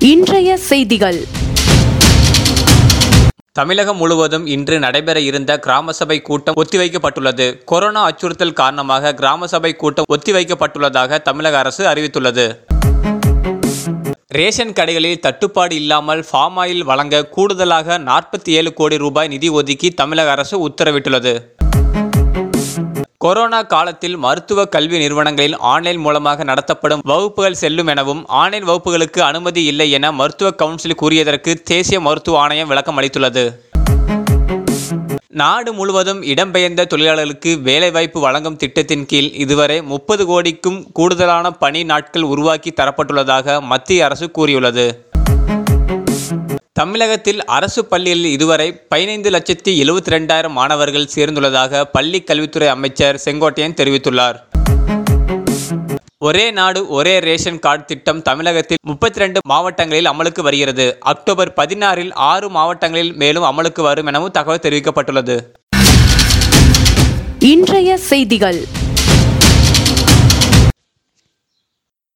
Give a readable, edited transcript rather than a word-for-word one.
இன்றைய செய்திகள். தமிழகம் முழுவதும் இன்று நடைபெற இருந்த கிராம சபை கூட்டம் ஒத்திவைக்கப்பட்டுள்ளது. கொரோனா அச்சுறுத்தல் காரணமாக கிராம சபை கூட்டம் ஒத்திவைக்கப்பட்டுள்ளதாக தமிழக அரசு அறிவித்துள்ளது. ரேஷன் கடைகளில் தட்டுப்பாடு இல்லாமல் பாம் ஆயில் வழங்க கூடுதலாக 47 கோடி ரூபாய் நிதி ஒதுக்கி தமிழக அரசு உத்தரவிட்டுள்ளது. கொரோனா காலத்தில் மருத்துவ கல்வி நிறுவனங்களில் ஆன்லைன் மூலமாக நடத்தப்படும் வகுப்புகள் செல்லும் எனவும் ஆன்லைன் வகுப்புகளுக்கு அனுமதி இல்லை என மருத்துவ கவுன்சில் கூறியதற்கு தேசிய மருத்துவ ஆணையம் விளக்கம் அளித்துள்ளது. நாடு முழுவதும் இடம்பெயர்ந்த தொழிலாளர்களுக்கு வேலைவாய்ப்பு வழங்கும் திட்டத்தின் கீழ் இதுவரை 30 கோடிக்கும் கூடுதலான பணி நாட்கள் உருவாக்கி தரப்பட்டுள்ளதாக மத்திய அரசு கூறியுள்ளது. தமிழகத்தில் அரசு பள்ளிகளில் இதுவரை 15,72,000 மாணவர்கள் சேர்ந்துள்ளதாக பள்ளி கல்வித்துறை அமைச்சர் செங்கோட்டையன் தெரிவித்துள்ளார். ஒரே நாடு ஒரே ரேஷன் கார்டு திட்டம் தமிழகத்தில் 32 மாவட்டங்களில் அமலுக்கு வருகிறது. அக்டோபர் 16 6 மாவட்டங்களில் மேலும் அமலுக்கு வரும் எனவும் தகவல் தெரிவிக்கப்பட்டுள்ளது. இன்றைய செய்திகள்.